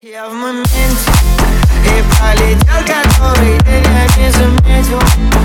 Я в моменте и полетел, который я не заметил.